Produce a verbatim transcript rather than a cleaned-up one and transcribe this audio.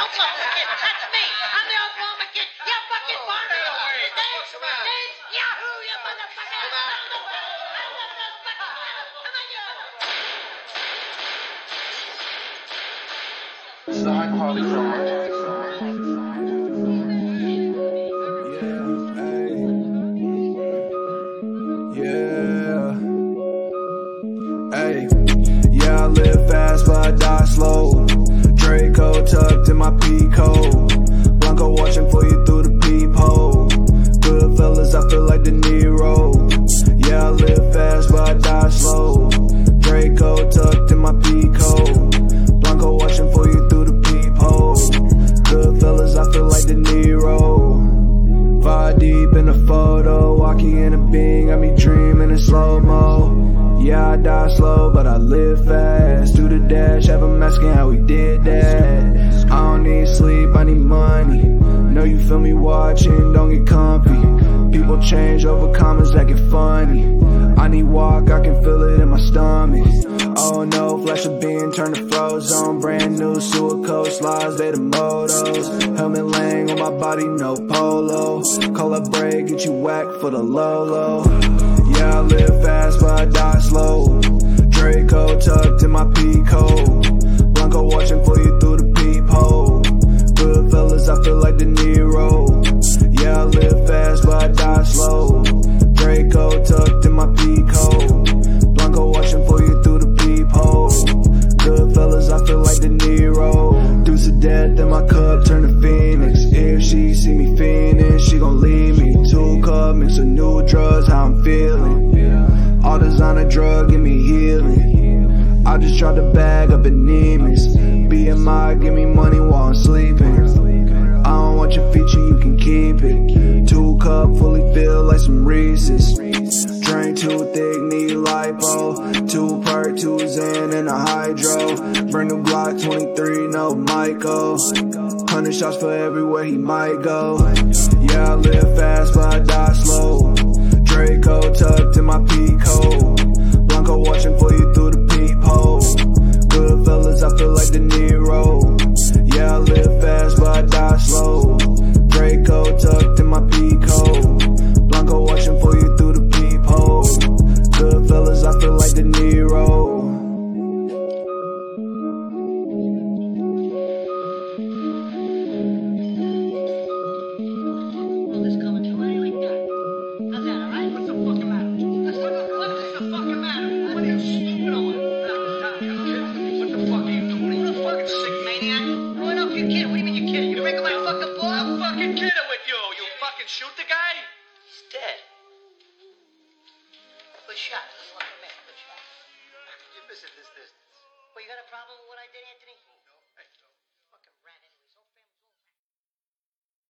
Oklahoma kid. That's me. I'm the Oklahoma kid. You fucking farmer. Dance, dance, yahoo, you motherfucker. Come on. Side Harley Drive. Hey, yeah, I live fast, but I die slow. Draco tucked in my peacoat. Blanco watching for you through the peephole. Good fellas, I feel like De Niro. Yeah, I live fast, but I die slow. Draco tucked in my peacoat. Blanco watching for you through the peephole. Good fellas, I feel like De Niro. Five deep in a photo, walking in a being, got me dreaming in slow-mo. Yeah, I die slow, but I live fast. Do the dash, have them asking how we did that. I don't need sleep, I need money. Know you feel me watching, don't get comfy. People change over comments, acting funny. I need walk, I can feel it in my stomach. Oh no, flash of beam, turn to Frozone. Brand new sewer coast slides, they the motos. Helmet laying on my body, no polo. Call up break, get you whacked for the Lolo. Yeah, I live fast, but I die slow. Draco tucked in my peacoat. Blanco watching for you through the peephole. Good fellas, I feel like De Niro. Yeah, I live fast, but I die slow. Draco tucked in my peacoat. Blanco watching for you through the peephole. Good fellas, I feel like De Niro. Deuce of death in my cup, turn to Phoenix. If she see me fiending, she gon' leave me. Two cup, mix of new drugs, how I'm feeling. All designer drug, give me healing. I just tried to bag up in Nemus. B M I, give me money while I'm sleeping. I don't want your feature, you can keep it. Two cup, fully filled like some Reese's. Drink too thick, need lipo. Two perk, two Zen, and a hydro. Bring the Glock twenty-three, no Michael. Hundred shots for everywhere he might go. Yeah, I live fast, but I die slow. Draco tucked in my peacoat. Blanco watching for you through the peephole. Good fellas, I feel like De Niro. Yeah, I live fast, but I die slow. Draco tucked in my peacoat. Blanco watching for you through the peephole. Good fellas, I feel like De Niro. Shoot the guy? He's dead. Good shot. Good shot. You miss it this distance. Well, you got a problem with what I did, Anthony?